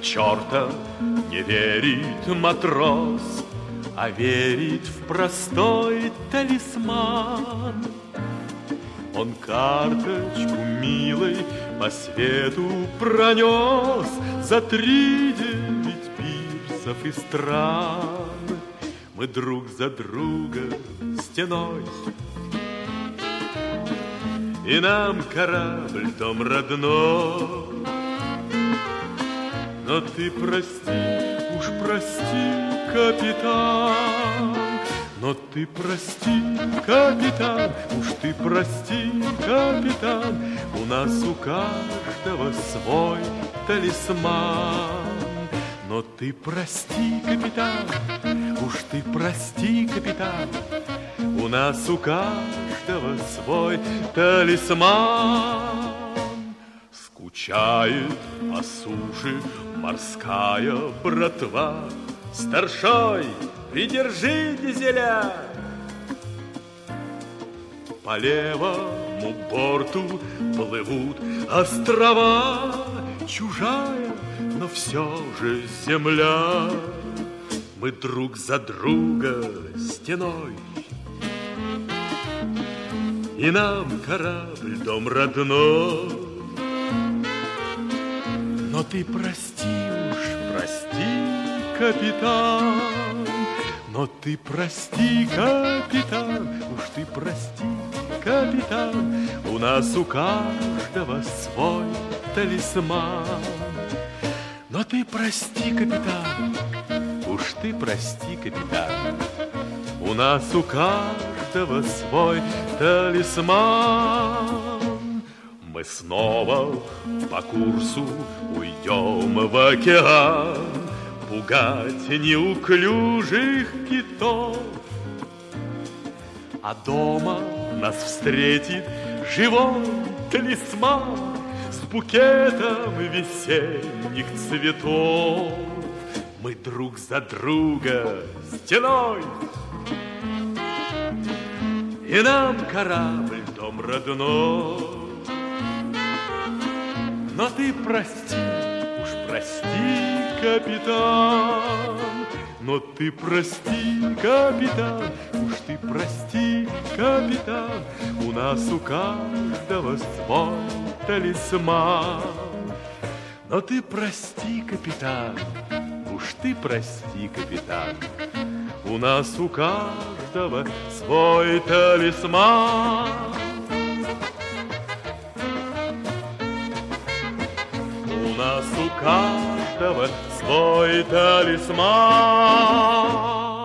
черта не верит матрос, а верит в простой талисман. Он карточку милой по свету пронес за 3-9 пирсов и стран. Мы друг за друга стеной, и нам корабль дом родной. Но ты прости, уж прости, капитан. Но ты прости, капитан, уж ты прости, капитан. У нас у каждого свой талисман. Но ты прости, капитан, уж ты прости, капитан. У нас у каждого свой талисман. Скучает по суше морская братва. Старшой, придержи дизеля. По левому борту плывут острова. Чужая, но все же земля. Мы друг за друга стеной, и нам корабль дом родной. Но ты прости уж, прости, капитан. Но ты прости, капитан, уж ты прости, капитан. У нас у каждого свой талисман. Но ты прости, капитан, уж ты прости, капитан. У нас у каждого свой талисман. Мы снова по курсу уйдем в океан, пугать неуклюжих китов. А дома нас встретит живой талисман с букетом весенних цветов. Мы друг за друга стеной, и нам корабль дом родной. Но ты прости, уж прости, капитан. Но ты прости, капитан, уж ты прости, капитан. У нас у каждого свой талисман. Но ты прости, капитан, уж ты прости, капитан. У нас у каждого свой талисман. У нас у каждого свой талисман.